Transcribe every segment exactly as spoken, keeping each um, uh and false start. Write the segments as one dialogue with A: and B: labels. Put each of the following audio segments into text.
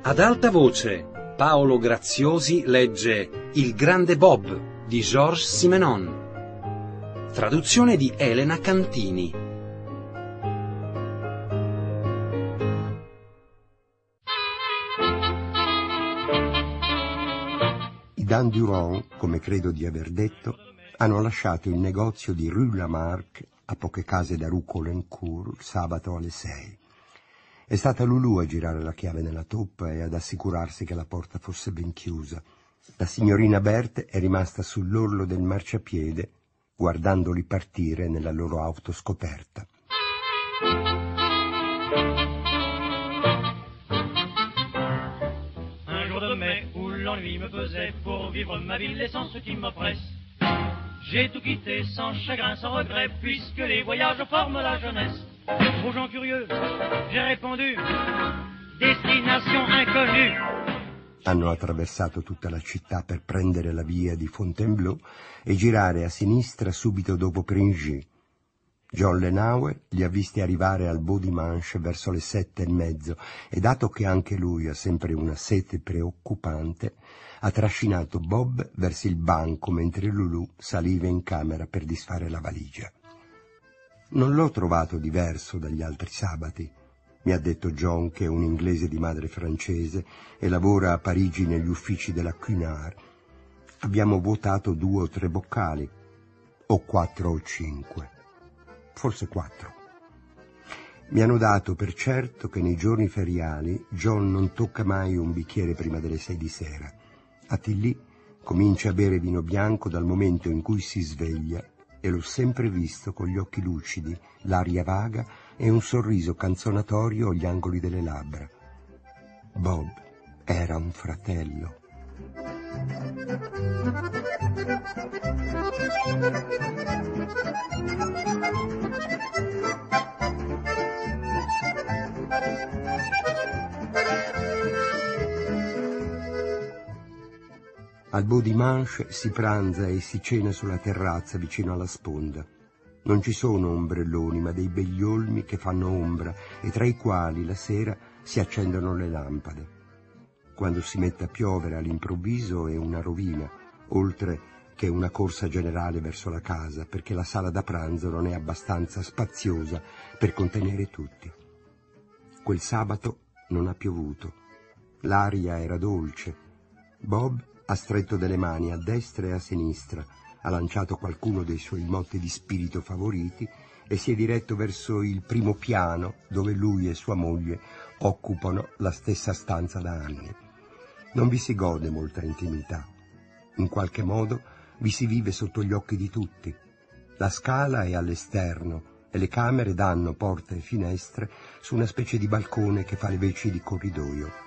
A: Ad alta voce, Paolo Graziosi legge Il grande Bob di Georges Simenon. Traduzione di Elena Cantini.
B: I Dan Durand, come credo di aver detto, hanno lasciato il negozio di Rue Lamarck a poche case da Rue Colincourt il sabato alle sei. È stata Lulu a girare la chiave nella toppa e ad assicurarsi che la porta fosse ben chiusa. La signorina Berthe è rimasta sull'orlo del marciapiede, guardandoli partire nella loro auto scoperta.
C: Un jour de mai où l'ennui me pesait pour vivre ma vie, l'essence qui m'oppresse. J'ai tout quitté sans chagrin, sans regret, puisque les voyages forment la jeunesse. Aux gens curieux, j'ai répondu, destination inconnue.
B: Hanno attraversato tutta la città per prendere la via di Fontainebleau e girare a sinistra subito dopo Pringy. John Lenauer li ha visti arrivare al Beau Dimanche verso le sette e mezzo e, dato che anche lui ha sempre una sete preoccupante, ha trascinato Bob verso il banco mentre Lulu saliva in camera per disfare la valigia. Non l'ho trovato diverso dagli altri sabati, mi ha detto John, che è un inglese di madre francese e lavora a Parigi negli uffici della Cunard. Abbiamo vuotato due o tre boccali, o quattro o cinque, forse quattro. Mi hanno dato per certo che nei giorni feriali John non tocca mai un bicchiere prima delle sei di sera. A Tilly comincia a bere vino bianco dal momento in cui si sveglia e l'ho sempre visto con gli occhi lucidi, l'aria vaga e un sorriso canzonatorio agli angoli delle labbra. Bob era un fratello. Al Beau Dimanche si pranza e si cena sulla terrazza vicino alla sponda. Non ci sono ombrelloni, ma dei begli olmi che fanno ombra e tra i quali la sera si accendono le lampade. Quando si mette a piovere all'improvviso è una rovina, oltre che una corsa generale verso la casa, perché la sala da pranzo non è abbastanza spaziosa per contenere tutti. Quel sabato non ha piovuto. L'aria era dolce. Bob ha stretto delle mani a destra e a sinistra, ha lanciato qualcuno dei suoi motti di spirito favoriti e si è diretto verso il primo piano, dove lui e sua moglie occupano la stessa stanza da anni. Non vi si gode molta intimità. In qualche modo vi si vive sotto gli occhi di tutti. La scala è all'esterno e le camere danno porte e finestre su una specie di balcone che fa le veci di corridoio.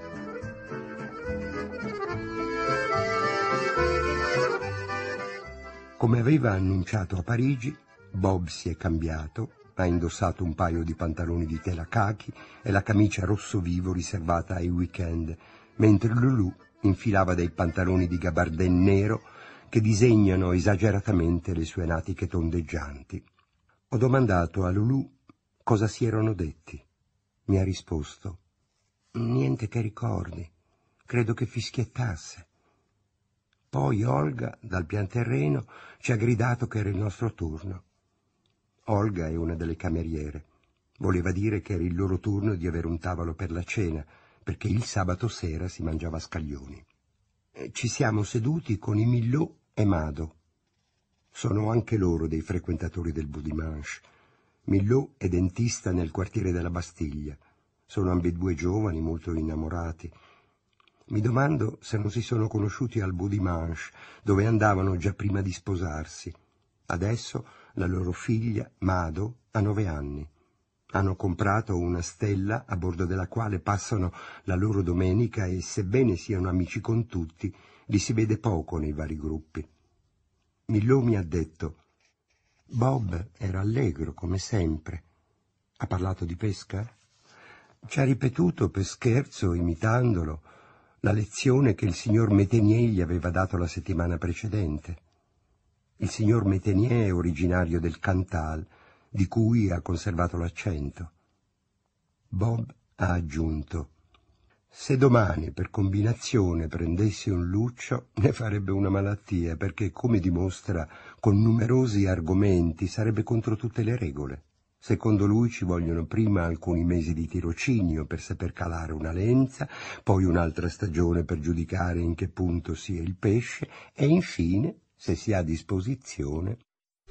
B: Come aveva annunciato a Parigi, Bob si è cambiato, ha indossato un paio di pantaloni di tela cachi e la camicia rosso vivo riservata ai weekend, mentre Lulu infilava dei pantaloni di gabardin nero che disegnano esageratamente le sue natiche tondeggianti. Ho domandato a Lulu cosa si erano detti. Mi ha risposto: niente che ricordi, credo che fischiettasse. Poi Olga, dal pian terreno, ci ha gridato che era il nostro turno. Olga è una delle cameriere. Voleva dire che era il loro turno di avere un tavolo per la cena, perché il sabato sera si mangiava a scaglioni. Ci siamo seduti con i Millot e Mado. Sono anche loro dei frequentatori del Beau Dimanche. Millot è dentista nel quartiere della Bastiglia. Sono ambedue giovani, molto innamorati. Mi domando se non si sono conosciuti al Beau Dimanche, dove andavano già prima di sposarsi. Adesso la loro figlia, Mado, ha nove anni. Hanno comprato una stella a bordo della quale passano la loro domenica e, sebbene siano amici con tutti, li si vede poco nei vari gruppi. Millot mi ha detto: Bob era allegro come sempre. Ha parlato di pesca? Ci ha ripetuto per scherzo, imitandolo, la lezione che il signor Métainier gli aveva dato la settimana precedente. Il signor Métainier è originario del Cantal, di cui ha conservato l'accento. Bob ha aggiunto: Se domani, per combinazione, prendessi un luccio, ne farebbe una malattia, perché, come dimostra con numerosi argomenti, sarebbe contro tutte le regole. Secondo lui ci vogliono prima alcuni mesi di tirocinio per saper calare una lenza, poi un'altra stagione per giudicare in che punto sia il pesce e infine, se si ha a disposizione...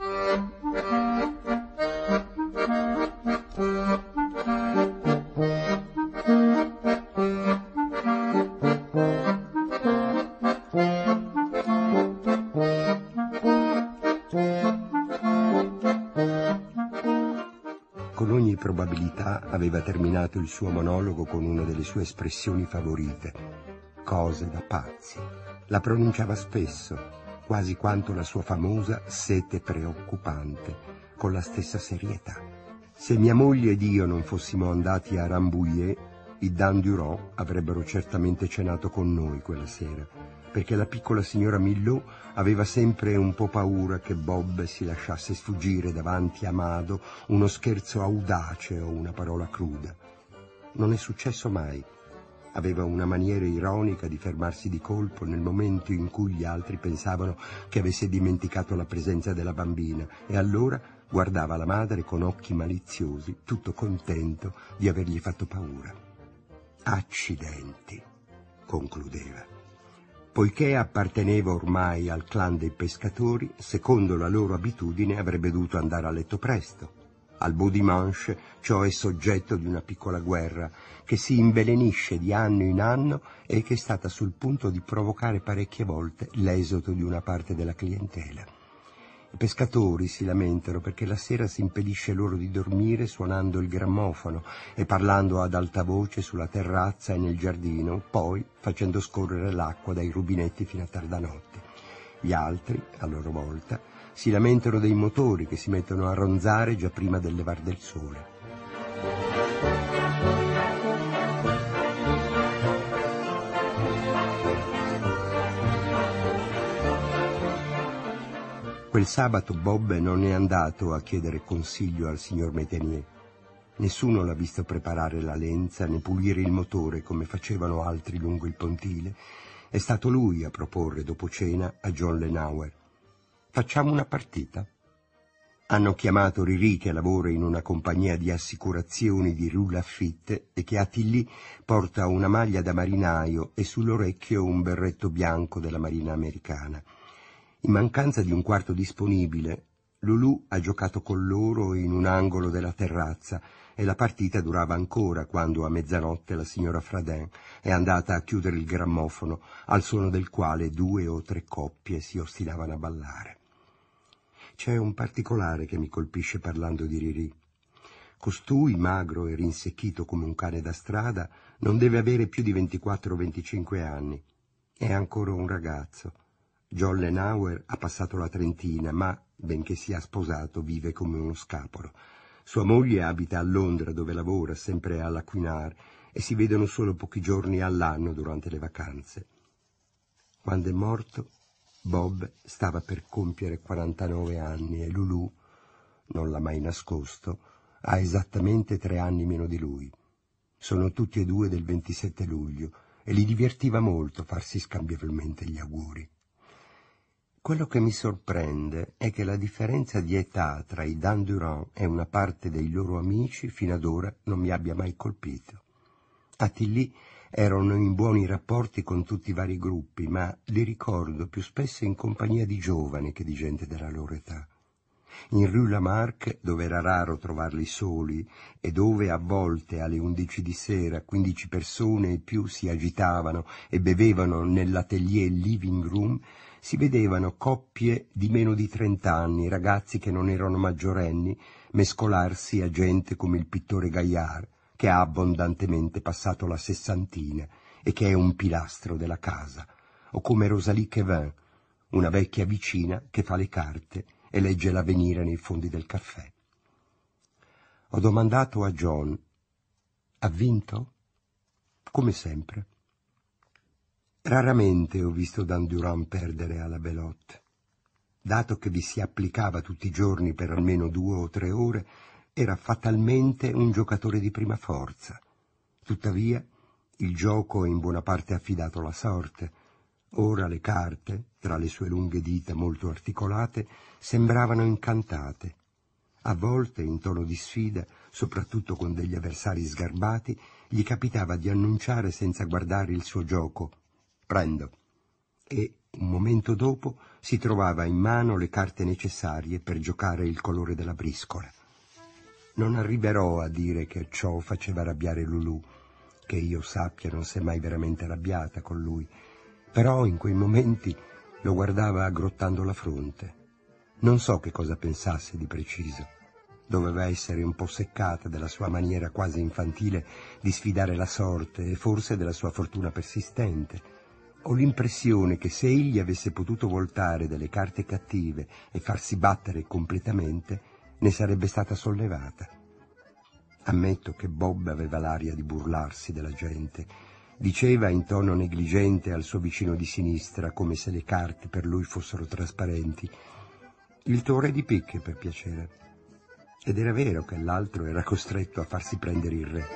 B: Con ogni probabilità aveva terminato il suo monologo con una delle sue espressioni favorite, cose da pazzi. La pronunciava spesso, quasi quanto la sua famosa sete preoccupante, con la stessa serietà. Se mia moglie ed io non fossimo andati a Rambouillet, i Dandurand avrebbero certamente cenato con noi quella sera, perché la piccola signora Millot aveva sempre un po' paura che Bob si lasciasse sfuggire davanti a Mado uno scherzo audace o una parola cruda. Non è successo mai. Aveva una maniera ironica di fermarsi di colpo nel momento in cui gli altri pensavano che avesse dimenticato la presenza della bambina e allora guardava la madre con occhi maliziosi, tutto contento di avergli fatto paura. Accidenti, concludeva. Poiché apparteneva ormai al clan dei pescatori, secondo la loro abitudine avrebbe dovuto andare a letto presto. Al bout dimanche ciò è soggetto di una piccola guerra che si invelenisce di anno in anno e che è stata sul punto di provocare parecchie volte l'esodo di una parte della clientela. I pescatori si lamentano perché la sera si impedisce loro di dormire suonando il grammofono e parlando ad alta voce sulla terrazza e nel giardino, poi facendo scorrere l'acqua dai rubinetti fino a tarda notte. Gli altri, a loro volta, si lamentano dei motori che si mettono a ronzare già prima del levar del sole. Quel sabato Bob non è andato a chiedere consiglio al signor Métainier. Nessuno l'ha visto preparare la lenza né pulire il motore come facevano altri lungo il pontile. È stato lui a proporre dopo cena a John Lenauer: «Facciamo una partita?» Hanno chiamato Riri, che lavora in una compagnia di assicurazioni di Rue Lafitte e che a Tilly porta una maglia da marinaio e sull'orecchio un berretto bianco della marina americana. In mancanza di un quarto disponibile, Lulu ha giocato con loro in un angolo della terrazza e la partita durava ancora quando a mezzanotte la signora Fradin è andata a chiudere il grammofono, al suono del quale due o tre coppie si ostinavano a ballare. C'è un particolare che mi colpisce parlando di Riri. Costui, magro e rinsecchito come un cane da strada, non deve avere più di ventiquattro o venticinque anni. È ancora un ragazzo. John Lenauer ha passato la trentina, ma, benché sia sposato, vive come uno scapolo. Sua moglie abita a Londra, dove lavora, sempre alla Cunard, e si vedono solo pochi giorni all'anno durante le vacanze. Quando è morto, Bob stava per compiere quarantanove anni e Lulu, non l'ha mai nascosto, ha esattamente tre anni meno di lui. Sono tutti e due del ventisette luglio e li divertiva molto farsi scambievolmente gli auguri. Quello che mi sorprende è che la differenza di età tra i Dandurand e una parte dei loro amici fino ad ora non mi abbia mai colpito. A Tilly erano in buoni rapporti con tutti i vari gruppi, ma li ricordo più spesso in compagnia di giovani che di gente della loro età. In Rue Lamarck, dove era raro trovarli soli e dove a volte alle undici di sera quindici persone e più si agitavano e bevevano nell'atelier living room, si vedevano coppie di meno di trent'anni, ragazzi che non erano maggiorenni, mescolarsi a gente come il pittore Gaillard, che ha abbondantemente passato la sessantina e che è un pilastro della casa, o come Rosalie Quevin, una vecchia vicina che fa le carte e legge l'Avvenire nei fondi del caffè. Ho domandato a John: «Ha vinto?» Come sempre. Raramente ho visto Dandurand perdere alla Belote. Dato che vi si applicava tutti i giorni per almeno due o tre ore, era fatalmente un giocatore di prima forza. Tuttavia, Il gioco è in buona parte affidato alla sorte. Ora le carte, tra le sue lunghe dita molto articolate, sembravano incantate. A volte, in tono di sfida, soprattutto con degli avversari sgarbati, gli capitava di annunciare senza guardare il suo gioco: «Prendo», e un momento dopo si trovava in mano le carte necessarie per giocare il colore della briscola. Non arriverò a dire che ciò faceva arrabbiare Lulù, che io sappia non si è mai veramente arrabbiata con lui, però in quei momenti lo guardava aggrottando la fronte. Non so che cosa pensasse di preciso. Doveva essere un po' seccata della sua maniera quasi infantile di sfidare la sorte e forse della sua fortuna persistente. Ho l'impressione che se egli avesse potuto voltare delle carte cattive e farsi battere completamente, ne sarebbe stata sollevata. Ammetto che Bob aveva l'aria di burlarsi della gente. Diceva in tono negligente al suo vicino di sinistra, come se le carte per lui fossero trasparenti: «Il tuo re di picche, per piacere». Ed era vero che l'altro era costretto a farsi prendere il re.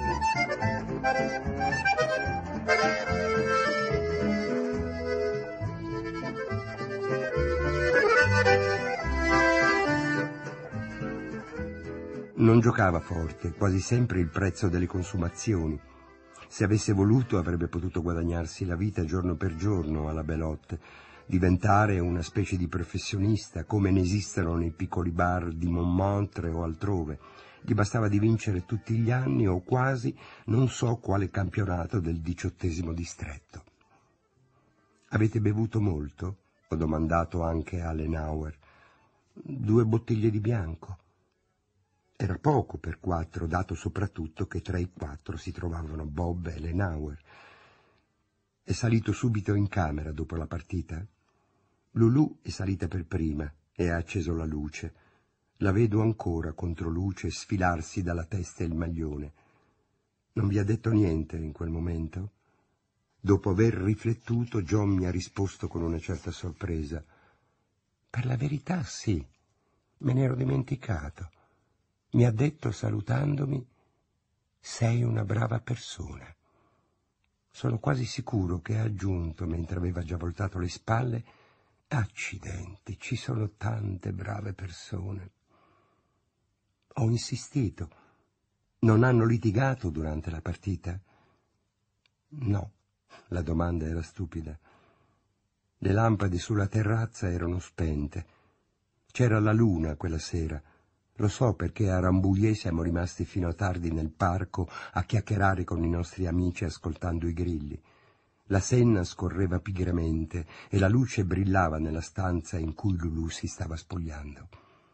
B: Non giocava forte, quasi sempre il prezzo delle consumazioni. Se avesse voluto avrebbe potuto guadagnarsi la vita giorno per giorno alla belote, diventare una specie di professionista, come ne esistono nei piccoli bar di Montmartre o altrove. Gli bastava di vincere tutti gli anni, o quasi, non so quale campionato del diciottesimo distretto. «Avete bevuto molto?» ho domandato anche a Lenauer. «Due bottiglie di bianco». Era poco per quattro, dato soprattutto che tra i quattro si trovavano Bob e Lenauer. È salito subito in camera dopo la partita. Lulù è salita per prima e ha acceso la luce. La vedo ancora contro luce sfilarsi dalla testa il maglione. Non vi ha detto niente in quel momento? Dopo aver riflettuto, John mi ha risposto con una certa sorpresa: «Per la verità sì, me ne ero dimenticato. Mi ha detto, salutandomi: sei una brava persona». Sono quasi sicuro che ha aggiunto, mentre aveva già voltato le spalle: «Accidenti, ci sono tante brave persone». Ho insistito: «Non hanno litigato durante la partita?» «No», la domanda era stupida. Le lampade sulla terrazza erano spente. C'era la luna quella sera. Lo so perché a Rambouillet siamo rimasti fino a tardi nel parco a chiacchierare con i nostri amici ascoltando i grilli. La Senna scorreva pigramente e la luce brillava nella stanza in cui Lulù si stava spogliando.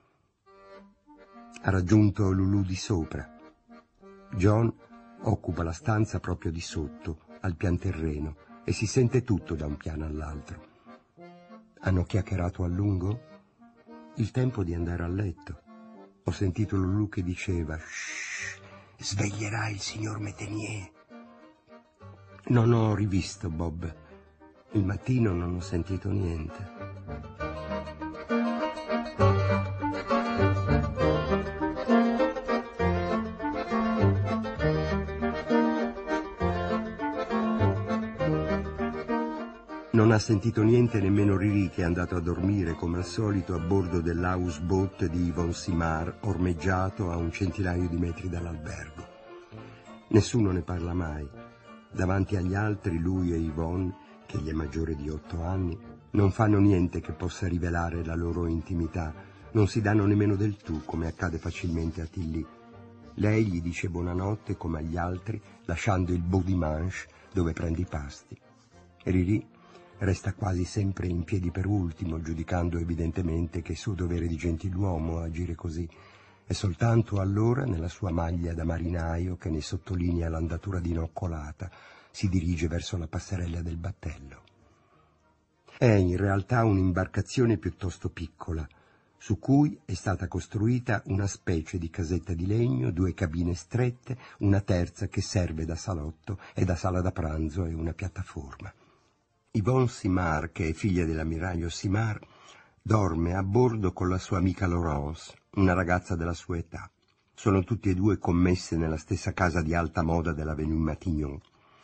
B: Ha raggiunto Lulù di sopra. John occupa la stanza proprio di sotto, al pian terreno, e si sente tutto da un piano all'altro. Hanno chiacchierato a lungo? Il tempo di andare a letto. Ho sentito Lulù che diceva: «Shh, sveglierà il signor Metenier». Non ho rivisto Bob. Il mattino non ho sentito niente. Non ha sentito niente nemmeno Riri, che è andato a dormire come al solito a bordo dell'houseboat di Yvon Simard, ormeggiato a un centinaio di metri dall'albergo. Nessuno ne parla mai. Davanti agli altri lui e Yvonne, che gli è maggiore di otto anni, non fanno niente che possa rivelare la loro intimità, non si danno nemmeno del tu, come accade facilmente a Tilly. Lei gli dice buonanotte come agli altri, lasciando il beau dimanche dove prende i pasti. Riri resta quasi sempre in piedi per ultimo, giudicando evidentemente che è suo dovere di gentiluomo agire così, e soltanto allora, nella sua maglia da marinaio che ne sottolinea l'andatura dinoccolata, si dirige verso la passerella del battello. È in realtà un'imbarcazione piuttosto piccola, su cui è stata costruita una specie di casetta di legno, due cabine strette, una terza che serve da salotto e da sala da pranzo e una piattaforma. Yvonne Simard, che è figlia dell'ammiraglio Simard, dorme a bordo con la sua amica Laurence, una ragazza della sua età. Sono tutti e due commesse nella stessa casa di alta moda dell'Avenue Matignon.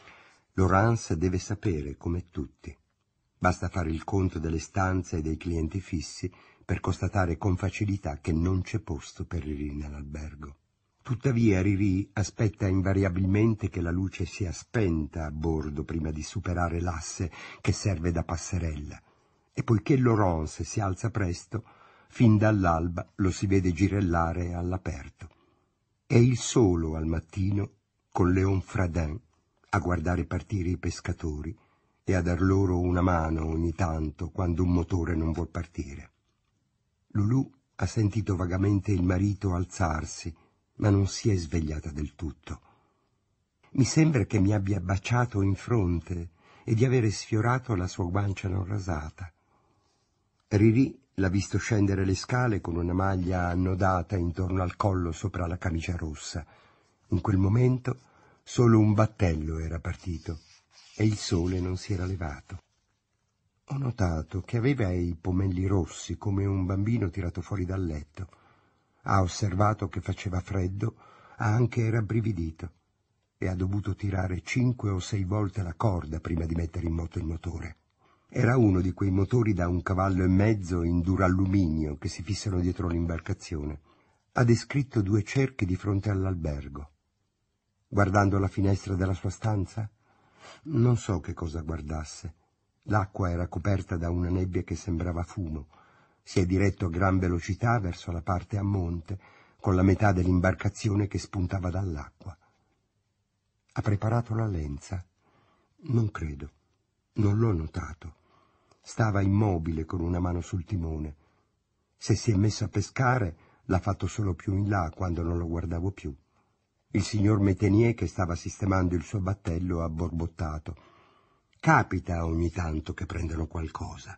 B: Laurence deve sapere, come tutti. Basta fare il conto delle stanze e dei clienti fissi per constatare con facilità che non c'è posto per Riri nell'albergo. Tuttavia Riri aspetta invariabilmente che la luce sia spenta a bordo prima di superare l'asse che serve da passerella, e poiché Laurence si alza presto, fin dall'alba lo si vede girellare all'aperto. È il solo al mattino con Léon Fradin a guardare partire i pescatori e a dar loro una mano ogni tanto quando un motore non vuol partire. Lulù ha sentito vagamente il marito alzarsi, ma non si è svegliata del tutto. Mi sembra che mi abbia baciato in fronte e di avere sfiorato la sua guancia non rasata. Riri l'ha visto scendere le scale con una maglia annodata intorno al collo sopra la camicia rossa. In quel momento solo un battello era partito e il sole non si era levato. Ho notato che aveva i pomelli rossi come un bambino tirato fuori dal letto. Ha osservato che faceva freddo, ha anche rabbrividito e ha dovuto tirare cinque o sei volte la corda prima di mettere in moto il motore. Era uno di quei motori da un cavallo e mezzo in duralluminio che si fissano dietro l'imbarcazione. Ha descritto due cerchi di fronte all'albergo. Guardando la finestra della sua stanza? Non so che cosa guardasse. L'acqua era coperta da una nebbia che sembrava fumo. Si è diretto a gran velocità verso la parte a monte, con la metà dell'imbarcazione che spuntava dall'acqua. Ha preparato la lenza? Non credo. Non l'ho notato. Stava immobile con una mano sul timone. Se si è messo a pescare, l'ha fatto solo più in là, quando non lo guardavo più. Il signor Métainier, che stava sistemando il suo battello, ha borbottato. Capita ogni tanto che prendano qualcosa.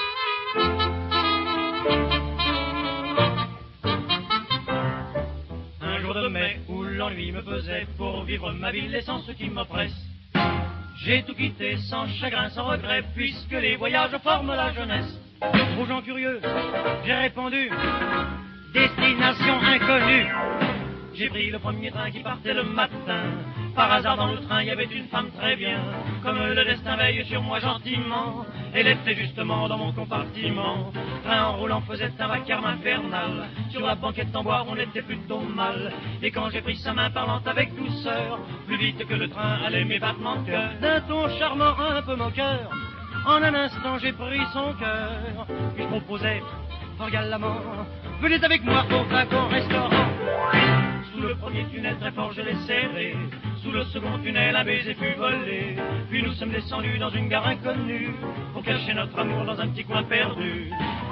C: Un jour de mai où l'ennui me pesait pour vivre ma vie, laissant ce qui m'oppresse. J'ai tout quitté sans chagrin, sans regret, puisque les voyages forment la jeunesse. Aux gens curieux, j'ai répondu, destination inconnue. J'ai pris le premier train qui partait le matin. Par hasard dans le train, il y avait une femme très bien. Comme le destin veille sur moi gentiment, elle était justement dans mon compartiment. Train en roulant faisait un vacarme infernal. Sur la banquette en bois, on était plutôt mal. Et quand j'ai pris sa main parlant avec douceur, plus vite que le train allait mes battements de cœur, d'un ton charmant un peu moqueur, en un instant j'ai pris son cœur. Puis je proposais, fort galamment, venez avec moi au wagon restaurant. Sous le premier tunnel très fort je l'ai serré. Sous le second tunnel un baiser fut volé. Puis nous sommes descendus dans une gare inconnue pour cacher notre amour dans un petit coin perdu.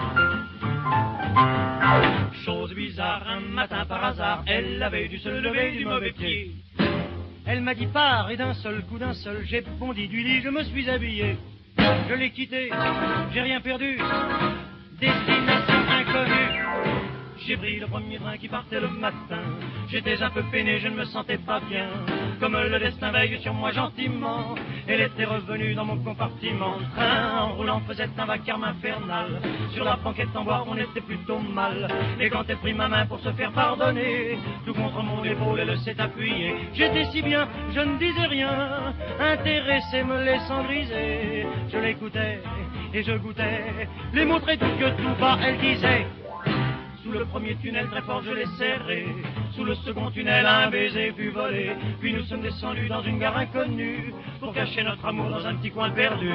C: Chose bizarre, un matin par hasard, elle avait dû se lever du mauvais pied. Elle m'a dit pars et d'un seul coup, d'un seul, j'ai bondi du lit, je me suis habillé. Je l'ai quitté, j'ai rien perdu, destination inconnue. J'ai pris le premier train qui partait le matin. J'étais un peu peiné, je ne me sentais pas bien. Comme le destin veille sur moi gentiment, elle était revenue dans mon compartiment. Le train en roulant faisait un vacarme infernal. Sur la banquette en bois, on était plutôt mal. Et quand elle prit ma main pour se faire pardonner, tout contre mon épaule, elle s'est appuyée. J'étais si bien, je ne disais rien, intéressé me laissant griser. Je l'écoutais et je goûtais les mots très doux que tout bas elle disait. Sous le premier tunnel très fort je l'ai serré. Sous le second tunnel un baiser fut volé. Puis nous sommes descendus dans une gare inconnue pour cacher notre amour dans un petit coin perdu.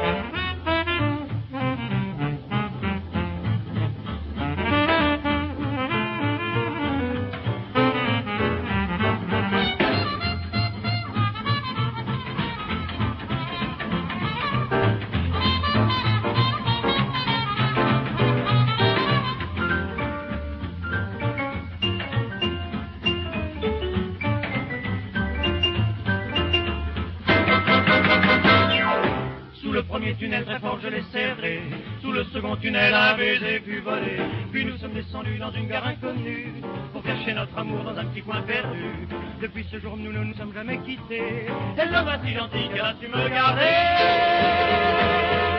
C: Tunnel très fort je l'ai serré. Sous le second tunnel un baiser fut volé. Puis nous sommes descendus dans une gare inconnue pour cacher notre amour dans un petit coin perdu. Depuis ce jour nous ne nous sommes jamais quittés. Elle va si gentille qu'elle a su me garder.